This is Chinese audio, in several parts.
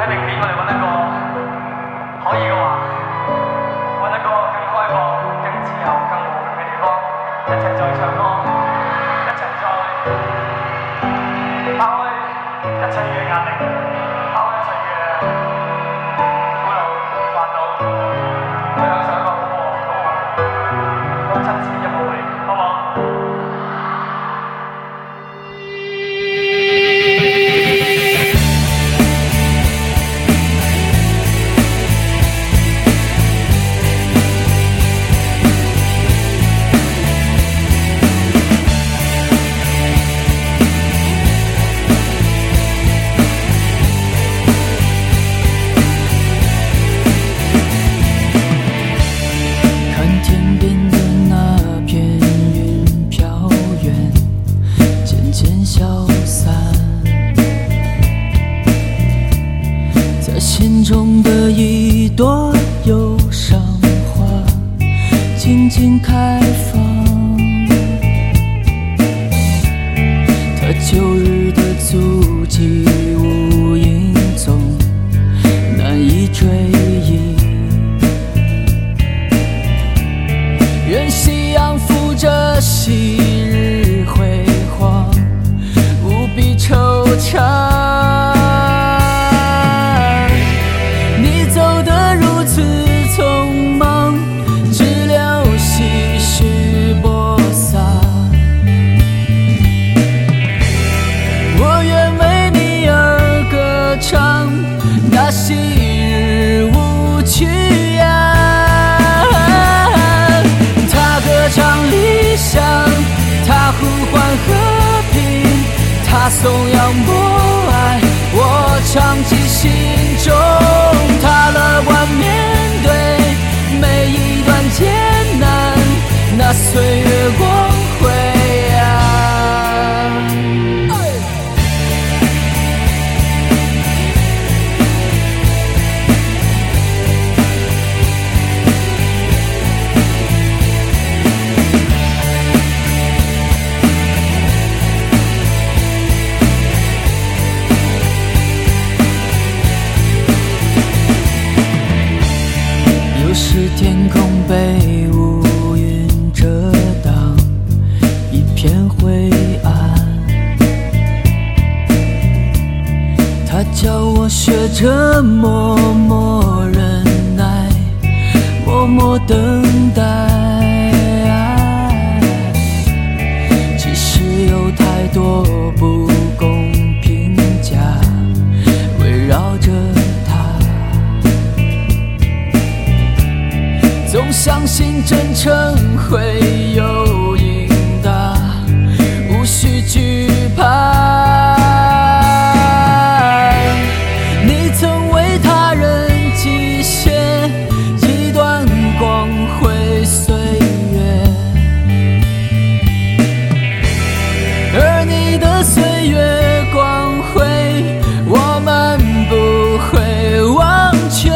喺明年我哋揾一個可以嘅話，揾一個更開放、更自由、更和平嘅地方，一齊再唱歌，一齊再拋開一切嘅壓力，拋開一切嘅苦惱煩惱，去享受一個好和平、好親切嘅舞會，好唔好？ 心中的一朵忧伤花静静开放，它旧日的足迹无影踪，难以追忆。任夕阳扶着昔日辉煌，无比惆怅。那昔日舞曲啊，他歌唱理想，他呼唤和平，他颂扬博爱，我唱进心中。他乐观面对每一段艰难，那岁月光辉啊。是天空被乌云遮挡，一片灰暗。它叫我学着默默忍耐，默默等待。即使有太多不公评价围绕着，总相信真诚会有应答，无需惧怕。你曾为他人记写一段光辉岁月，而你的岁月光辉我们不会忘却。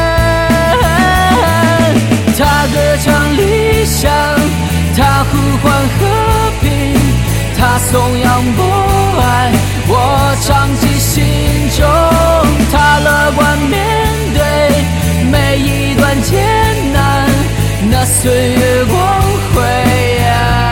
他歌唱理想，他呼唤和平，他颂扬博爱，我唱进心中。他乐观面对每一段艰难，那岁月光辉啊。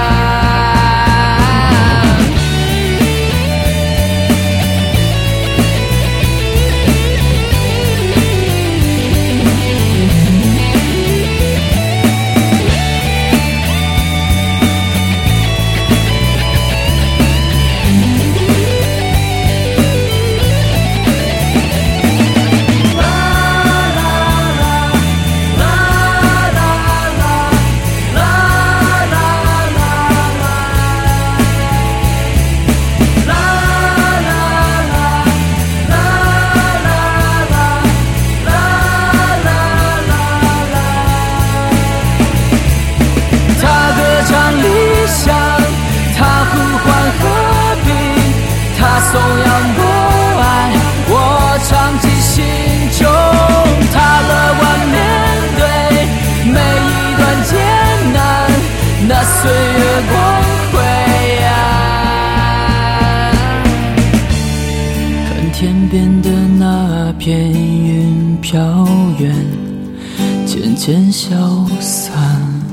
颂扬博爱，我唱进心中。他乐观面对每一段艰难，那岁月光辉啊。看天边的那片云飘远，渐渐消散。